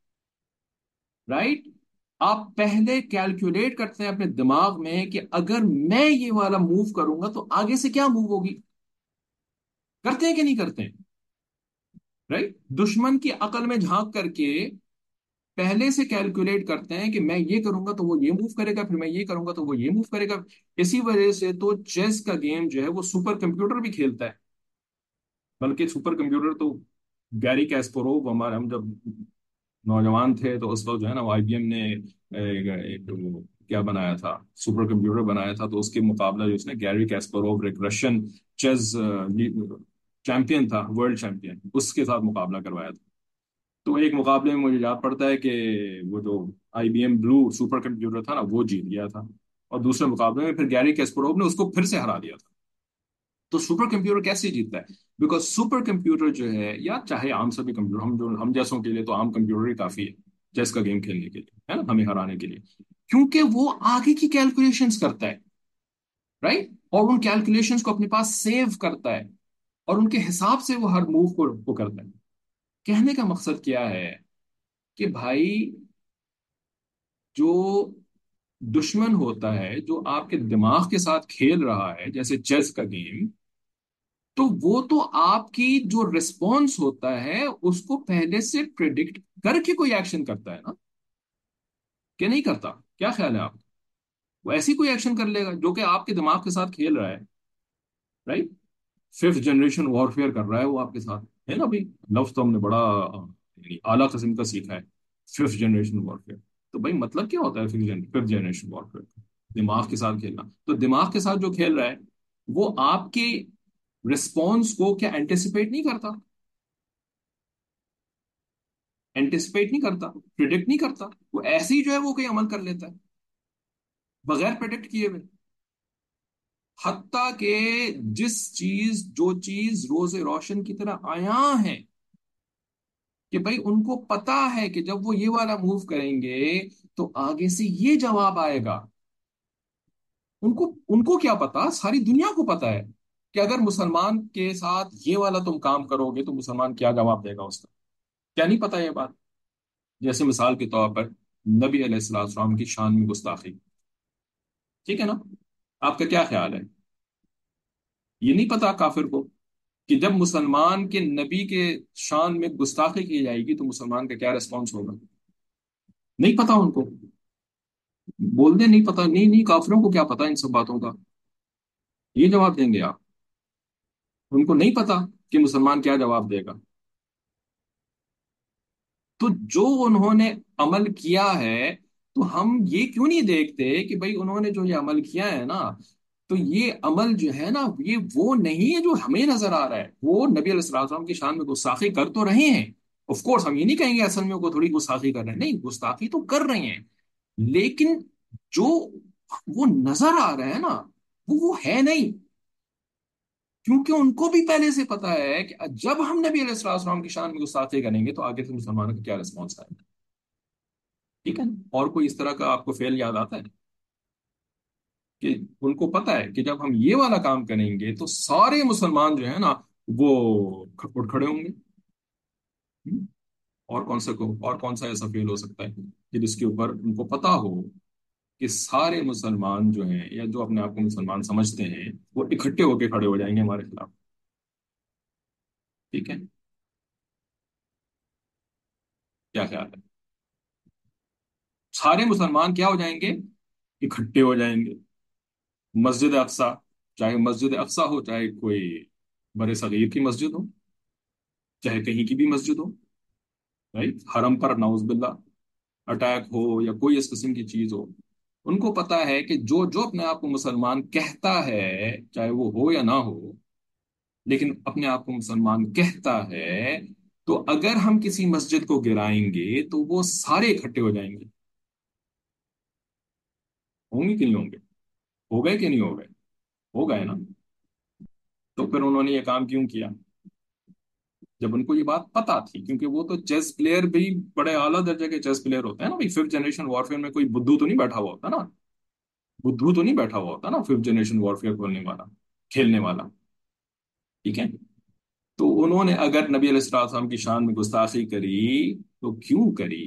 رائٹ. آپ پہلے کیلکولیٹ کرتے ہیں اپنے دماغ میں کہ اگر میں یہ والا موو کروں گا تو آگے سے کیا موو ہوگی. کرتے ہیں کہ نہیں کرتے ہیں؟ رائٹ. دشمن کی عقل میں جھانک کر کے پہلے سے کیلکولیٹ کرتے ہیں کہ میں یہ کروں گا تو وہ یہ موو کرے گا، پھر میں یہ کروں گا تو وہ یہ موو کرے گا. اسی وجہ سے تو چیس کا گیم جو ہے وہ سپر کمپیوٹر بھی کھیلتا ہے. بلکہ سپر کمپیوٹر تو گیری کیسپروو، ہمارے ہم جب نوجوان تھے تو اس وقت جو ہے نا آئی بی ایم نے ایک ایک وہ کیا بنایا تھا، سپر کمپیوٹر بنایا تھا، تو اس کے مقابلہ جو اس نے گیری کیسپروو ایک رشین چیز چیمپئن تھا، ورلڈ چیمپئن، اس کے ساتھ مقابلہ کروایا تھا. تو ایک مقابلے میں مجھے یاد پڑتا ہے کہ وہ جو I B M blue supercomputer تھا نا وہ جیت گیا تھا، اور دوسرے مقابلے میں پھر گیری کیسپروو نے اس کو پھر سے ہرا دیا تھا. تو سپر کمپیوٹر کیسے جیتتا ہے؟ بیکاز سپر کمپیوٹر جو ہے، یا چاہے عام سبھی کمپیوٹر، ہم جو ہم جیسوں کے لیے تو عام کمپیوٹر ہی کافی ہے چیس کا گیم کھیلنے کے لیے، ہے نا، ہمیں ہرانے کے لیے، کیونکہ وہ آگے کی کیلکولیشنز کرتا ہے. رائٹ. اور ان کیلکولیشنز کو اپنے پاس سیو کرتا ہے، اور ان کے حساب سے وہ ہر موو کو, کو کرتا ہے. کہنے کا مقصد کیا ہے کہ بھائی جو دشمن ہوتا ہے جو آپ کے دماغ کے ساتھ کھیل رہا ہے جیسے چیس کا گیم، تو وہ تو آپ کی جو رسپانس ہوتا ہے اس کو پہلے سے پریڈکٹ کر کے کوئی ایکشن کرتا ہے نا، کہ نہیں کرتا؟ کیا خیال ہے آپ؟ وہ ایسی کوئی ایکشن کر لے گا جو کہ آپ کے دماغ کے ساتھ کھیل رہا ہے. رائٹ. ففتھ جنریشن وارفیئر کر رہا ہے وہ آپ کے ساتھ، ہے نا بھائی؟ لفظ تو ہم نے بڑا یعنی اعلیٰ قسم کا سیکھا ہے، ففتھ جنریشن وارفیئر. تو بھائی مطلب کیا ہوتا ہے ففتھ جنریشن وارفیئر؟ دماغ کے ساتھ کھیلنا. تو دماغ کے ساتھ جو کھیل رہا ہے وہ آپ کی رسپانس کو کیا اینٹیسپیٹ نہیں کرتا؟ اینٹیسپیٹ نہیں کرتا، پریڈکٹ نہیں کرتا، وہ ایسے ہی جو ہے وہ کوئی عمل کر لیتا ہے بغیر پریڈکٹ کیے ہوئے. حتیٰ کہ جس چیز جو چیز روز روشن کی طرح آیا ہے کہ بھائی ان کو پتا ہے کہ جب وہ یہ والا موو کریں گے تو آگے سے یہ جواب آئے گا. ان کو ان کو کیا پتا، ساری دنیا کو پتا ہے کہ اگر مسلمان کے ساتھ یہ والا تم کام کرو گے تو مسلمان کیا جواب دے گا اس کا. کیا نہیں پتا یہ بات؟ جیسے مثال کے طور پر نبی علیہ السلام السلام کی شان میں گستاخی، ٹھیک ہے نا؟ آپ کا کیا خیال ہے؟ یہ نہیں پتا کافر کو کہ جب مسلمان کے نبی کے شان میں گستاخی کی جائے گی تو مسلمان کا کیا ریسپانس ہوگا؟ نہیں پتا ان کو. بول دیں نہیں پتا، نہیں نہیں کافروں کو کیا پتا ان سب باتوں کا، یہ جواب دیں گے آپ. ان کو نہیں پتا کہ مسلمان کیا جواب دے گا. تو جو انہوں نے عمل کیا ہے تو ہم یہ کیوں نہیں دیکھتے کہ بھئی انہوں نے جو یہ عمل کیا ہے نا، تو یہ عمل جو ہے نا یہ وہ نہیں ہے جو ہمیں نظر آ رہا ہے. وہ نبی علیہ السلام وسلم کی شان میں گستاخی کر تو رہے ہیں. آف کورس ہم یہ نہیں کہیں گے اصل میں وہ تھوڑی گستاخی کر رہے ہیں، نہیں گستاخی تو کر رہے ہیں، لیکن جو وہ نظر آ رہا ہے نا وہ وہ ہے نہیں. کیونکہ ان کو بھی پہلے سے پتا ہے کہ جب ہم نبی علیہ السلام السلام کی شان میں گستاخی کریں گے تو آگے سے مسلمانوں کا کیا رسپانس آئے گا. ٹھیک ہے نا؟ اور کوئی اس طرح کا آپ کو فعل یاد آتا ہے کہ ان کو پتا ہے کہ جب ہم یہ والا کام کریں گے تو سارے مسلمان جو ہے نا وہ اٹھ کھڑے ہوں گے. ہم؟ اور کون سا کو اور کون سا ایسا فعل ہو سکتا ہے کہ جس کے اوپر ان کو پتا ہو کہ سارے مسلمان جو ہیں یا جو اپنے آپ کو مسلمان سمجھتے ہیں وہ اکٹھے ہو کے کھڑے ہو جائیں گے ہمارے خلاف. ٹھیک ہے؟ کیا خیال ہے؟ سارے مسلمان کیا ہو جائیں گے؟ اکٹھے ہو جائیں گے. مسجد اقصی، چاہے مسجد اقصی ہو، چاہے کوئی بر صغیر کی مسجد ہو، چاہے کہیں کی بھی مسجد ہو، رائٹ، حرم پر نعوذ باللہ اٹیک ہو یا کوئی اس قسم کی چیز ہو، ان کو پتا ہے کہ جو جو اپنے آپ کو مسلمان کہتا ہے چاہے وہ ہو یا نہ ہو، لیکن اپنے آپ کو مسلمان کہتا ہے، تو اگر ہم کسی مسجد کو گرائیں گے تو وہ سارے اکٹھے ہو جائیں گے. ہوں گے کہ نہیں ہوں گے؟ ہو گئے کہ نہیں ہو گئے؟ ہو گئے نا. تو پھر انہوں نے یہ کام کیوں کیا جب ان کو یہ بات پتا تھی؟ کیونکہ وہ تو چیس پلیئر بھی بڑے اعلیٰ درجے کے چیس پلیئر ہوتے ہیں نا. ففتھ جنریشن وارفیئر میں کوئی بدھو تو نہیں بیٹھا ہوا ہوتا نا، بدھو تو نہیں بیٹھا ہوا ہوتا نا ففتھ جنریشن وارفیئر کھولنے والا، کھیلنے والا. ٹھیک ہے؟ تو انہوں نے اگر نبی علیہ السلام السلام کی شان میں گستاخی کری تو کیوں کری؟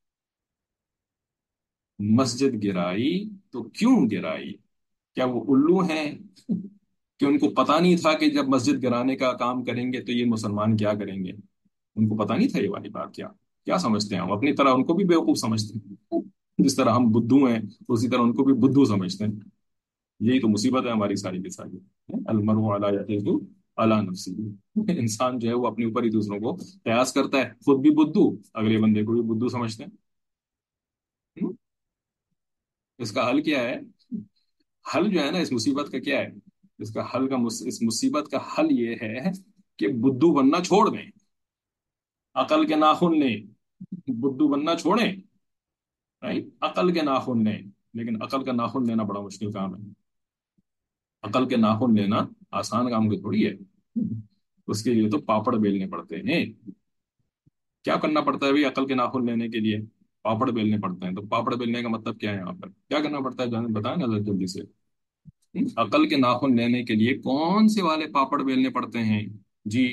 مسجد گرائی تو کیوں گرائی؟ کیا وہ الو ہیں کہ ان کو پتا نہیں تھا کہ جب مسجد گرانے کا کام کریں گے تو یہ مسلمان کیا کریں گے؟ ان کو پتا نہیں تھا یہ والی بات؟ کیا کیا سمجھتے ہیں ہم اپنی طرح ان کو بھی بیوقوف سمجھتے ہیں؟ جس طرح ہم بدھو ہیں اسی طرح ان کو بھی بدھو سمجھتے ہیں. یہی تو مصیبت ہے ہماری ساری کی ساری. المرء علی یتیذ علی نفسہ، انسان جو ہے وہ اپنے اوپر ہی دوسروں کو قیاس کرتا ہے. خود بھی بدھو، اگلے بندے کو بھی بدھو سمجھتے ہیں. ہم؟ اس کا حل کیا ہے؟ حل جو ہے نا اس مصیبت کا کیا ہے؟ اس کا حل کا مس... اس مصیبت کا حل یہ ہے کہ بدھو بننا چھوڑ دیں، عقل کے ناخن لیں، بدھو بننا چھوڑیں. رائٹ، عقل کے ناخن لیں. لیکن عقل کا ناخن لینا بڑا مشکل کام ہے. عقل کے ناخن لینا آسان کام کی تھوڑی ہے. اس کے لیے تو پاپڑ بیلنے پڑتے ہیں. کیا کرنا پڑتا ہے بھائی عقل کے ناخن لینے کے لیے؟ پاپڑ بیلنے پڑتے ہیں. تو پاپڑ بیلنے کا مطلب کیا ہے یہاں پر؟ کیا کرنا پڑتا ہے جان بتائیں نا ذرا جلدی سے. عقل کے ناخن لینے کے لیے کون سے والے پاپڑ بیلنے پڑتے ہیں؟ جی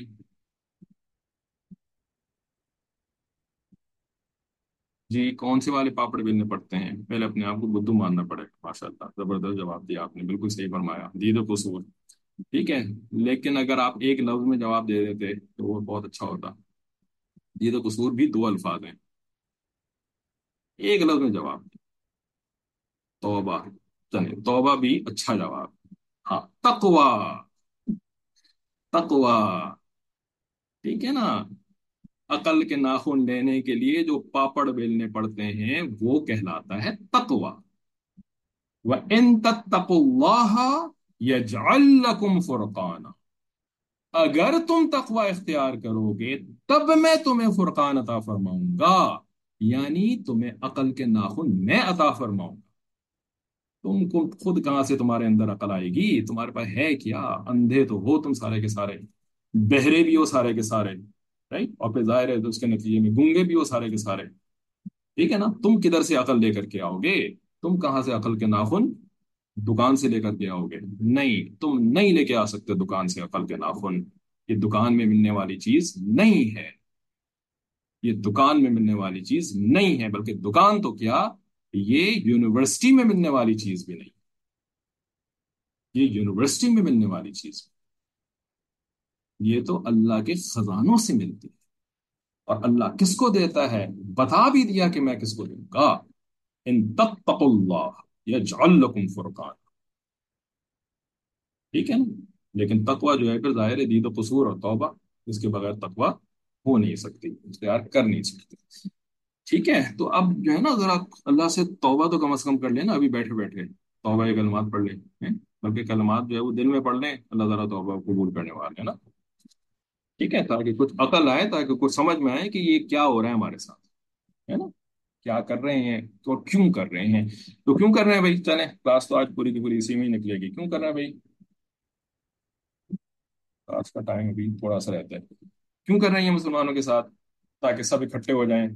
جی کون سے والے پاپڑ بیلنے پڑتے ہیں؟ پہلے اپنے آپ کو بدھو ماننا پڑے گا. ماشاء اللہ زبردست جواب دیا آپ نے، بالکل صحیح فرمایا، دید و قصور. ٹھیک ہے، لیکن اگر آپ ایک لفظ میں جواب دے دیتے تو وہ بہت اچھا ہوتا. دید و قصور بھی دو الفاظ ہیں، ایک لفظ میں جواب. توبہ. چلے توبہ بھی اچھا جواب. ہاں تقوا. تقوا. ٹھیک ہے نا؟ عقل کے ناخن لینے کے لیے جو پاپڑ بیلنے پڑتے ہیں وہ کہلاتا ہے تقوا. وَإِن تَتَّقُوا اللَّهَ يَجْعَل لَّكُمْ فُرْقَانًا. اگر تم تقوی اختیار کرو گے تب میں تمہیں فرقان عطا فرماؤں گا، یعنی تمہیں عقل کے ناخن میں عطا فرماؤں گا۔ تم کو خود کہاں سے تمہارے اندر عقل آئے گی؟ تمہارے پاس ہے کیا؟ اندھے تو ہو تم سارے کے سارے، بہرے بھی ہو سارے کے سارے، رائٹ؟ اور پھر ظاہر ہے تو اس کے نتیجے میں گونگے بھی ہو سارے کے سارے، ٹھیک ہے نا؟ تم کدھر سے عقل لے کر کے آؤ گے؟ تم کہاں سے عقل کے ناخن دکان سے لے کر کے آؤ گے؟ نہیں، تم نہیں لے کے آ سکتے دکان سے عقل کے ناخن، یہ دکان میں ملنے والی چیز نہیں ہے، یہ دکان میں ملنے والی چیز نہیں ہے، بلکہ دکان تو کیا، یہ یونیورسٹی میں ملنے والی چیز بھی نہیں، یہ یونیورسٹی میں ملنے والی چیز، یہ تو اللہ کے خزانوں سے ملتی ہے۔ اور اللہ کس کو دیتا ہے؟ بتا بھی دیا کہ میں کس کو دوں گا، ان تتقوا اللہ یجعل لکم فرقان، ٹھیک ہے نا؟ لیکن تقوی جو ہے پھر ظاہر ہے دید و قصور اور توبہ، اس کے بغیر تقوی ہو نہیں سکتی، اختیار کر نہیں سکتی، ٹھیک ہے؟ تو اب جو ہے نا ذرا اللہ سے توبہ تو کم از کم کر لینا، ابھی بیٹھے بیٹھے توبہ کے کلمات پڑھ لیں، ہیں؟ بلکہ کلمات جو ہے وہ دل میں پڑھ لیں، اللہ تعالیٰ توبہ قبول کرنے والے ہیں نا، ٹھیک ہے؟ تاکہ کچھ عقل آئے، تاکہ کچھ سمجھ میں آئے کہ یہ کیا ہو رہا ہے ہمارے ساتھ، ہے نا؟ کیا کر رہے ہیں تو کیوں کر رہے ہیں؟ تو کیوں کر رہے ہیں بھائی؟ چلیں کلاس تو آج پوری کی پوری اسی میں ہی نکلے گی، کیوں کر رہے ہیں بھائی؟ آج کا ٹائم ابھی تھوڑا سا رہتا ہے، کیوں کر رہے ہیں مسلمانوں کے ساتھ؟ تاکہ سب اکٹھے ہو جائیں،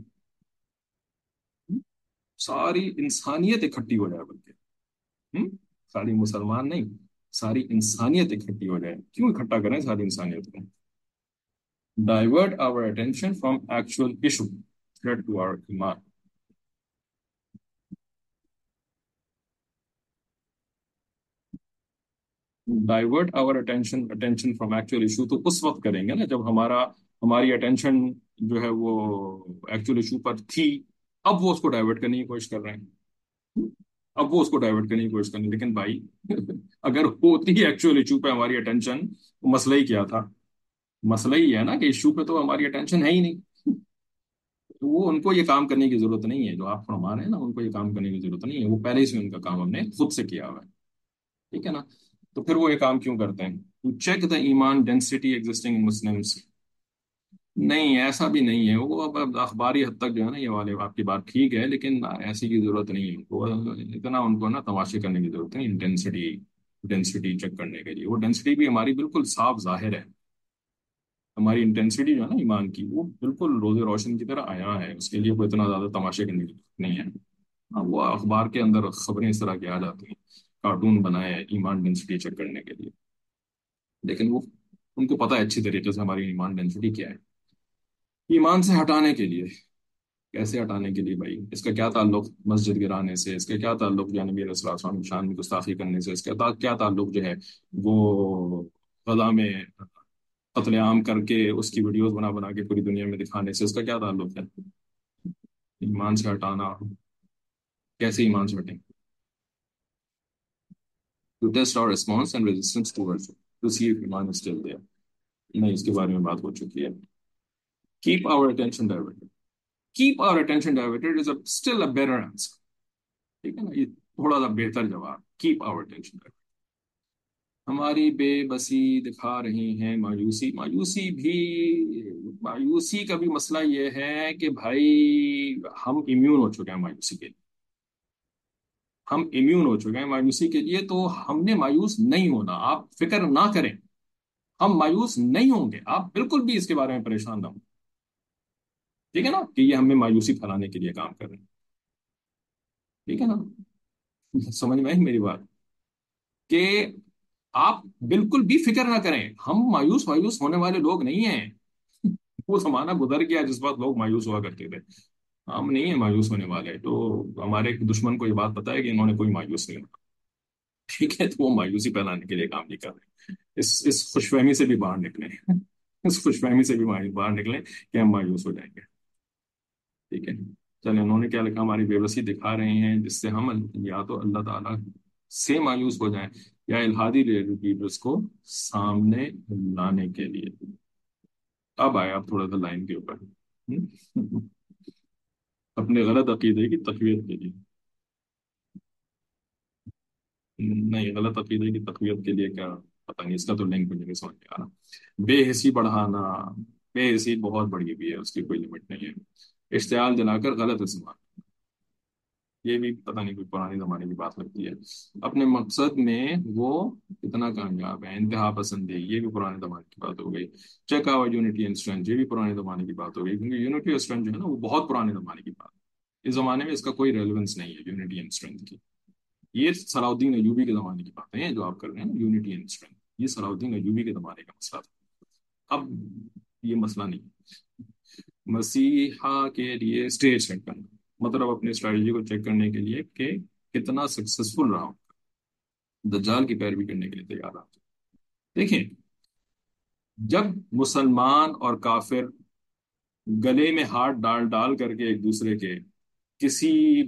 ساری انسانیت اکٹھی ہو جائے، بلکہ ہم؟ ساری مسلمان نہیں، ساری انسانیت اکٹھی ہو جائے۔ کیوں اکٹھا کریں ساری انسانیت کو؟ Divert our attention from actual issue threat to our ایمان، divert our attention attention from actual issue تو اس وقت کریں گے نا جب ہمارا ہماری اٹینشن جو ہے وہ ایکچوئل ایشو پر تھی، اب وہ اس کو ڈائیورٹ کرنے کی کوشش کر رہے ہیں، اب وہ اس کو ڈائیورٹ کرنے کی کوشش کریں، لیکن بھائی اگر ہوتی ایکچوئل ایشو پہ ہماری اٹینشن، مسئلہ ہی کیا تھا؟ مسئلہ ہی ہے نا کہ ایشو پہ تو ہماری اٹینشن ہے ہی نہیں، تو وہ ان کو یہ کام کرنے کی ضرورت نہیں ہے، جو آپ فرما رہے ہیں نا، ان کو یہ کام کرنے کی ضرورت نہیں ہے، وہ پہلے ہی سے ان کا کام ہم نے خود سے کیا ہوا ہے، ٹھیک ہے نا؟ تو پھر وہ یہ کام کیوں کرتے ہیں؟ ٹو چیک دا ایمان ڈینسٹی ایگزسٹنگ مسلمس، نہیں ایسا بھی نہیں ہے، وہ اب اب اخباری حد تک جو ہے نا یہ والے آپ کی بات ٹھیک ہے، لیکن ایسی کی ضرورت نہیں ہے ان کو، اتنا ان کو نا تماشے کرنے کی ضرورت نہیں، ڈینسٹی ڈینسٹی چیک کرنے کے لیے، وہ ڈینسٹی بھی ہماری بالکل صاف ظاہر ہے، ہماری انٹینسٹی جو ہے نا ایمان کی وہ بالکل روز روشن کی طرح آیا ہے، اس کے لیے کوئی اتنا زیادہ تماشے کرنے کی ضرورت نہیں ہے۔ ہاں، وہ اخبار کے اندر خبریں اس طرح کی آ جاتی ہیں، کارٹون بنائے ہیں ایمان ڈینسٹی چیک کرنے کے لیے، لیکن وہ ان کو پتہ ہے اچھی طریقے سے ہماری ایمان ڈینسٹی کیا ہے، ایمان سے ہٹانے کے لیے۔ کیسے ہٹانے کے لیے بھائی؟ اس کا کیا تعلق مسجد گرانے سے؟ اس کا کیا تعلق جو نبی علیہ الصلوۃ والسلام کی شان میں گستاخی کرنے سے؟ اس کا تا- کیا تعلق جو ہے وہ غزہ میں قتل عام کر کے اس کی ویڈیوز بنا بنا کے پوری دنیا میں دکھانے سے؟ اس کا کیا تعلق ہے؟ ایمان سے ہٹانا کیسے؟ ایمان سے ہٹیں؟ ٹو ٹیسٹ اور response and resistance to worship to see if ایمان از اسٹل دیئر، نہیں اس کے بارے میں بات ہو چکی ہے۔ Keep our attention diverted, keep our attention diverted is still a better answer, ٹھیک ہے نا؟ یہ تھوڑا سا بہتر جواب، کیپ آور ٹینشن۔ ہماری بے بسی دکھا رہی ہیں مایوسی، مایوسی بھی، مایوسی کا بھی مسئلہ یہ ہے کہ بھائی ہم امیون ہو چکے ہیں مایوسی کے لیے، ہم امیون ہو چکے ہیں مایوسی کے لیے، تو ہم نے مایوس نہیں ہونا، آپ فکر نہ کریں، ہم مایوس نہیں ہوں گے، آپ بالکل بھی اس کے بارے میں پریشان نہ ہوں، ٹھیک ہے نا؟ کہ یہ ہمیں مایوسی پھیلانے کے لیے کام کر رہے ہیں، ٹھیک ہے نا؟ سمجھ میں آئی میری بات؟ کہ آپ بالکل بھی فکر نہ کریں، ہم مایوس مایوس ہونے والے لوگ نہیں ہیں، وہ زمانہ گزر گیا جس وقت لوگ مایوس ہوا کرتے تھے، ہم نہیں ہیں مایوس ہونے والے، تو ہمارے دشمن کو یہ بات پتا ہے کہ انہوں نے کوئی مایوس نہیں ہونا، ٹھیک ہے؟ تو وہ مایوسی پھیلانے کے لیے کام نہیں کر رہے، اس اس خوش فہمی سے بھی باہر نکلیں، اس خوش فہمی سے بھی باہر نکلیں کہ ہم مایوس ہو جائیں گے، ٹھیک ہے؟ چلے انہوں نے کیا لکھا، ہماری بے بسی دکھا رہے ہیں جس سے ہم یا تو اللہ تعالیٰ سے مایوس ہو جائیں یا الہادی لیڈرز کو سامنے لانے کے لیے۔ اب آئے آپ تھوڑا سا لائن کے اوپر، ہم؟ اپنے غلط عقیدے کی تقویت کے لیے، نہیں غلط عقیدے کی تقویت کے لیے کیا پتہ نہیں، اس کا تو لنک مجھے نہیں سمجھ میں آ رہا۔ بے حسی بڑھانا، بے حسی بہت بڑی ہوئی ہے، اس کی کوئی لمٹ نہیں ہے۔ اشتعال جلا کر غلط استعمال، یہ بھی پتہ نہیں کوئی پرانے زمانے کی بات لگتی ہے۔ اپنے مقصد میں وہ کتنا کامیاب ہے، انتہا پسندی، یہ بھی پرانے زمانے کی بات ہو گئی۔ Check our unity and strength, یہ بھی پرانے زمانے کی بات ہو گئی، کیونکہ یونٹی اور اسٹرینتھ جو ہے نا وہ بہت پرانے زمانے کی بات ہے۔ اس زمانے میں اس کا کوئی ریلیونس نہیں ہے یونٹی اینڈ اسٹرینتھ کی۔ یہ صلاح الدین ایوبی کے زمانے کی باتیں ہیں جو آپ کر رہے ہیں نا، یونٹی اینڈ اسٹرینتھ، یہ صلاح الدین ایوبی کے زمانے کا مسئلہ تھا، اب یہ مسئلہ نہیں۔ مسیحا کے لیے اسٹیج سیٹ کرنا، مطلب اپنی اسٹریٹجی کو چیک کرنے کے لیے کہ کتنا سکسیسفل رہا ہوں، دجال کی پیروی کرنے کے لیے تیار رہا۔ دیکھیں، جب مسلمان اور کافر گلے میں ہاتھ ڈال ڈال کر کے ایک دوسرے کے کسی،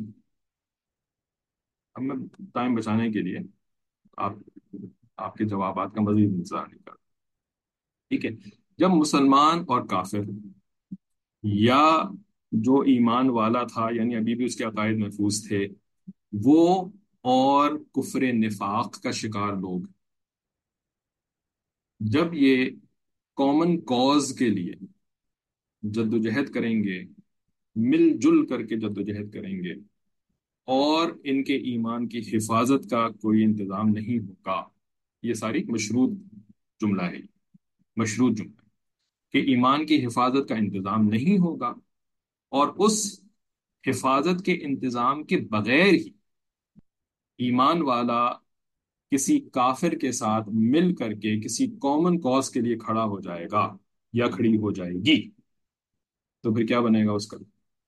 اب میں ٹائم بچانے کے لیے آپ آپ کے جوابات کا مزید انتظار نہیں کرتا، ٹھیک ہے؟ جب مسلمان اور کافر، یا جو ایمان والا تھا یعنی ابھی بھی اس کے عقائد محفوظ تھے وہ، اور کفر نفاق کا شکار لوگ، جب یہ کامن کاز کے لیے جدوجہد کریں گے، مل جل کر کے جدوجہد کریں گے، اور ان کے ایمان کی حفاظت کا کوئی انتظام نہیں ہوگا، یہ ساری مشروط جملہ ہے، مشروط جملہ ہے کہ ایمان کی حفاظت کا انتظام نہیں ہوگا، اور اس حفاظت کے انتظام کے بغیر ہی ایمان والا کسی کافر کے ساتھ مل کر کے کسی کامن کاز کے لیے کھڑا ہو جائے گا یا کھڑی ہو جائے گی، تو پھر کیا بنے گا اس کا؟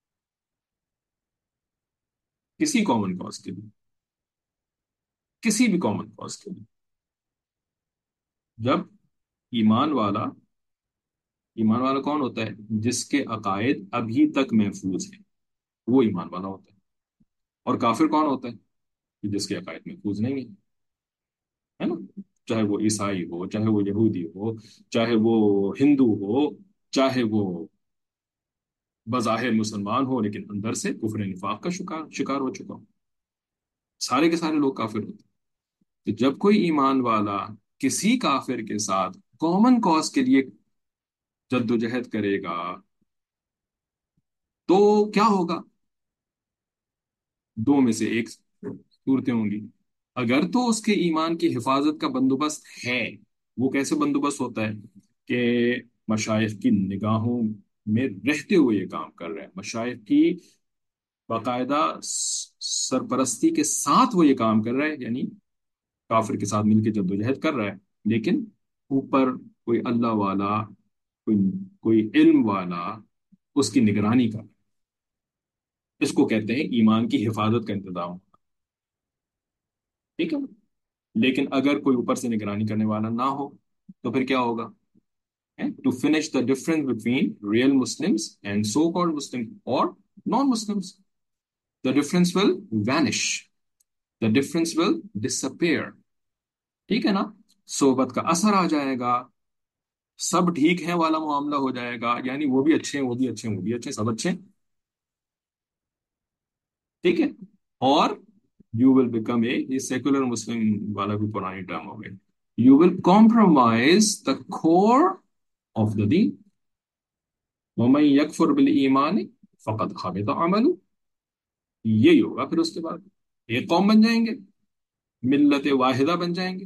کسی کامن کاز کے لیے، کسی بھی کامن کاز کے لیے، جب ایمان والا، ایمان والا کون ہوتا ہے؟ جس کے عقائد ابھی تک محفوظ ہیں، وہ ایمان والا ہوتا ہے۔ اور کافر کون ہوتا ہے؟ کہ جس کے عقائد محفوظ نہیں ہے، ہے نا؟ چاہے وہ عیسائی ہو، چاہے وہ یہودی ہو، چاہے وہ ہندو ہو، چاہے وہ بظاہر مسلمان ہو لیکن اندر سے کفر نفاق کا شکار شکار ہو چکا ہو، سارے کے سارے لوگ کافر ہوتے ہیں۔ تو جب کوئی ایمان والا کسی کافر کے ساتھ کامن کاز کے لیے جدوجہد کرے گا تو کیا ہوگا؟ دو میں سے ایک صورتیں ہوں گی۔ اگر تو اس کے ایمان کی حفاظت کا بندوبست ہے، وہ کیسے بندوبست ہوتا ہے کہ مشائخ کی نگاہوں میں رہتے ہوئے یہ کام کر رہے ہیں، مشائخ کی باقاعدہ سرپرستی کے ساتھ وہ یہ کام کر رہا ہے، یعنی کافر کے ساتھ مل کے جدوجہد کر رہا ہے، لیکن اوپر کوئی اللہ والا، کوئی کوئی علم والا اس کی نگرانی کر رہا ہے۔ اس کو کہتے ہیں ایمان کی حفاظت کا انتظام، ٹھیک ہے؟ لیکن اگر کوئی اوپر سے نگرانی کرنے والا نہ ہو تو پھر کیا ہوگا؟ To finish the difference between real Muslims and so called Muslim اور non Muslims, the difference will vanish, the difference will disappear, ٹھیک ہے نا؟ صحبت کا اثر آ جائے گا، سب ٹھیک ہے والا معاملہ ہو جائے گا، یعنی وہ بھی اچھے ہیں، وہ بھی اچھے ہیں، وہ بھی اچھے ہیں، سب اچھے ہیں، ٹھیک ہے؟ اور یو ول بیکم اے، یہ سیکولر مسلم والا بھی پرانی ٹرم ہو گئی، you will compromise the core of the دین، ومن یکفر بالایمان فقد حبط عملہ، یہی ہوگا پھر اس کے بعد ایک قوم بن جائیں گے، ملت واحدہ بن جائیں گے،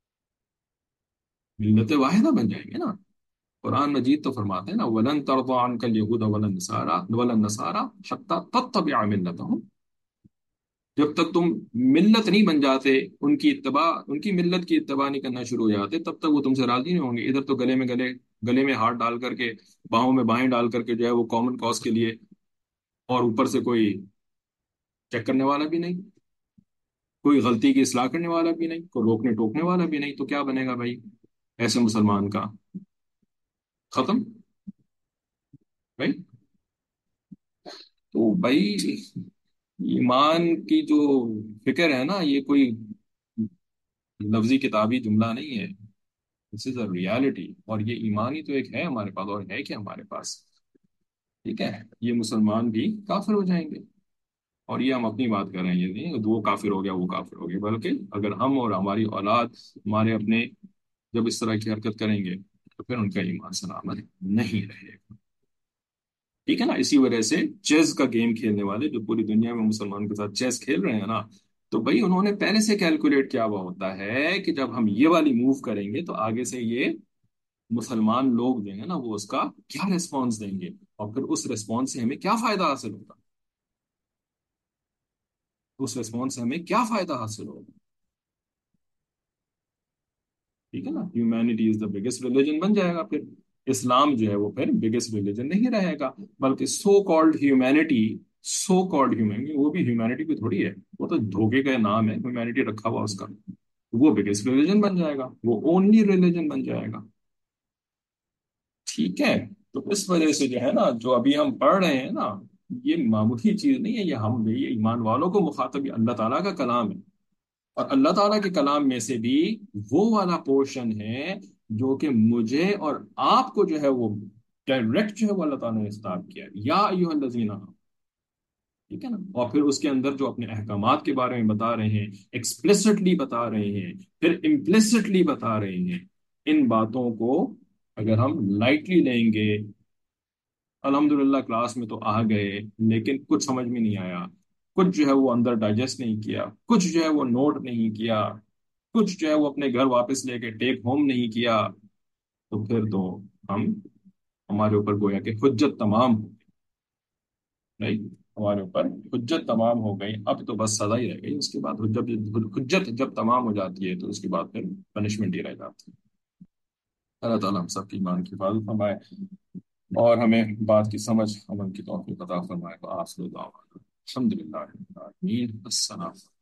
ملت واحدہ بن جائیں گے نا۔ قرآن مجید تو فرماتے ہیں نا، وَلَن تَرْضَىٰ عَنْكَ الْيَهُودَ وَلَا النَّصَارَىٰ وَلَا النَّصَارَىٰ حَتَّىٰ تَتَّبِعَ مِلَّتَهُمْ، جب تک تم ملت نہیں بن جاتے، ان کی اتباع، ان کی ملت کی اتباع نہیں کرنا شروع ہو جاتے، تب تک وہ تم سے راضی نہیں ہوں گے۔ ادھر تو گلے میں گلے گلے میں ہاتھ ڈال کر کے، باہوں میں باہیں ڈال کر کے جو ہے وہ کامن کاز کے لیے، اور اوپر سے کوئی چیک کرنے والا بھی نہیں، کوئی غلطی کی اصلاح کرنے والا بھی نہیں، کوئی روکنے ٹوکنے والا بھی نہیں، تو کیا بنے گا بھائی ایسے مسلمان کا؟ ختم بھائی۔ تو بھائی ایمان کی جو فکر ہے نا، یہ کوئی لفظی کتابی جملہ نہیں ہے، دس از اے ریالٹی، اور یہ ایمان ہی تو ایک ہے ہمارے پاس، اور ہے کیا ہمارے پاس؟ ٹھیک ہے، یہ مسلمان بھی کافر ہو جائیں گے، اور یہ ہم اپنی بات کر رہے ہیں، یہ نہیں وہ کافر ہو گیا وہ کافر ہو گیا، بلکہ اگر ہم اور ہماری اولاد، ہمارے اپنے جب اس طرح کی حرکت کریں گے تو پھر ان کا ایمان سلامت نہیں رہے گا. ٹھیک ہے نا. اسی وجہ سے چیس کا گیم کھیلنے والے جو پوری دنیا میں مسلمانوں کے ساتھ چیس کھیل رہے ہیں نا، تو بھائی انہوں نے پہلے سے کیلکولیٹ کیا ہوا ہوتا ہے کہ جب ہم یہ والی موو کریں گے تو آگے سے یہ مسلمان لوگ جو ہیں نا وہ اس کا کیا ریسپانس دیں گے، اور پھر اس ریسپانس سے ہمیں کیا فائدہ حاصل ہوگا. اس ریسپانس سے ہمیں کیا فائدہ حاصل ہوگا. ٹھیک ہے نا. Humanity is the biggest religion بن جائے گا پھر. اسلام جو ہے وہ پھر بگیسٹ ریلیجن نہیں رہے گا، بلکہ so called humanity, so called humanity وہ بھی ہیومینٹی بھی تھوڑی ہے، وہ تو دھوکے کا نام ہے ہیومینٹی رکھا ہوا اس کا. وہ بگیسٹ ریلیجن بن جائے گا، وہ اونلی ریلیجن بن جائے گا. ٹھیک ہے. تو اس وجہ سے جو ہے نا جو ابھی ہم پڑھ رہے ہیں نا، یہ معمولی چیز نہیں ہے. یہ ہم یہ ایمان والوں کو مخاطب، یہ اللہ تعالیٰ کا کلام ہے. اور اللہ تعالیٰ کے کلام میں سے بھی وہ والا پورشن ہے جو کہ مجھے اور آپ کو جو ہے وہ ڈائریکٹ جو ہے وہ اللہ تعالیٰ نے اسٹارٹ کیا ہے. یا ایھا الذین آمنوا. ٹھیک ہے نا. اور پھر اس کے اندر جو اپنے احکامات کے بارے میں بتا رہے ہیں، ایکسپلسٹلی بتا رہے ہیں، پھر امپلسٹلی بتا رہے ہیں. ان باتوں کو اگر ہم لائٹلی لیں گے، الحمدللہ کلاس میں تو آ گئے لیکن کچھ سمجھ میں نہیں آیا، کچھ جو ہے وہ اندر ڈائجسٹ نہیں کیا، کچھ جو ہے وہ نوٹ نہیں کیا، کچھ جو ہے وہ اپنے گھر واپس لے کے ٹیک ہوم نہیں کیا، تو پھر تو ہم ہمارے اوپر گویا کہ حجت تمام ہو گئی. ہمارے اوپر حجت تمام ہو گئی. اب تو بس سزا ہی رہ گئی. اس کے بعد حجت حجت جب تمام ہو جاتی ہے تو اس کے بعد پھر پنشمنٹ ہی رہ جاتی ہے. اللہ تعالیٰ ہم سب کی ایمان کی حفاظت فرمائے اور ہمیں بات کی سمجھ عمل کی توفیق عطا فرمائے. وآخر دعوانا الحمد للہ رب العالمین. السلام